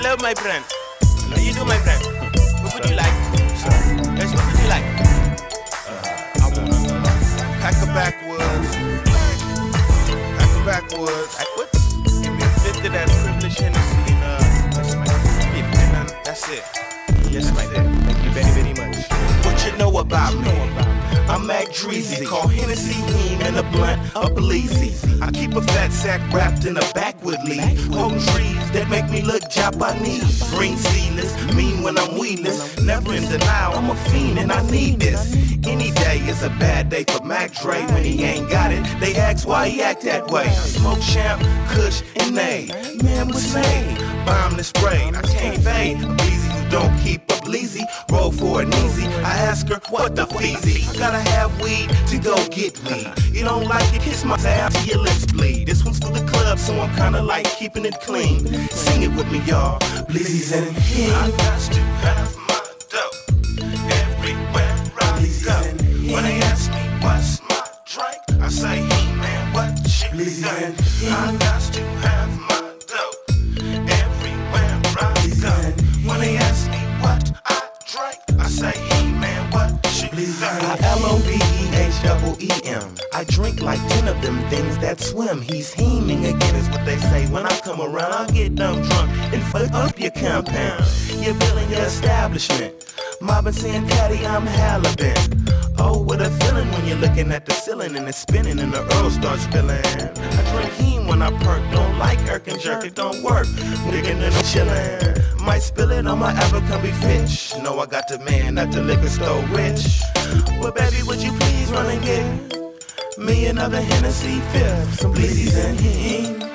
Hello, my friend. How you do, my friend? What would you like? Yes, what would you like? I want a pack of backwoods. Pack of backwoods. Backwoods? Give me a fifth of that privileged Hennessy and that's it. Yes, my dear. Thank you very, very much. What you know about me? I'm Mac Dreezy, call Hennessy Heem and a blunt a Bleezy. I keep a fat sack wrapped in a backwood leaf, holding trees that make me look Japanese. Green seedless, mean when I'm weedless, never in denial, I'm a fiend and I need this. Any day is a bad day for Mac Dre when he ain't got it. They ask why he act that way. Smoke champ, kush, and nay. Man, what's made? Bomb the spray, I can't fade. A Beezy who don't keep up leasy, roll for an easy. I ask her, what the feezy? I gotta have weed to go get weed. You don't like it, kiss my ass till your lips bleed. This one's for the club, so I'm kinda like keeping it clean. Sing it with me, y'all. Bleezy's in here. I got to have my dough everywhere I go. When they ask me what's my drink, I say, hey man, what you say? I got to have my dough everywhere I go. When they ask me what I drink, I say, hey man, what you say? I-LOVEHEEM. I drink like 10 of them things that swim. He's heeming again is what they say. When I come around, I'll get dumb drunk and fuck up your compound. You're building your establishment. Mobbing saying, Caddy, I'm halibut. Oh, what a feeling when you're looking at the ceiling and it's spinning and the Earl starts spilling. I drink heme when I perk, don't like irk and jerk, it don't work. Digging and chillin', might spill it on my Abercrombie Fitch. No, I got the man at the liquor store rich. Well, baby, would you please run and get me another Hennessy fifth? Some Bleezys and heme.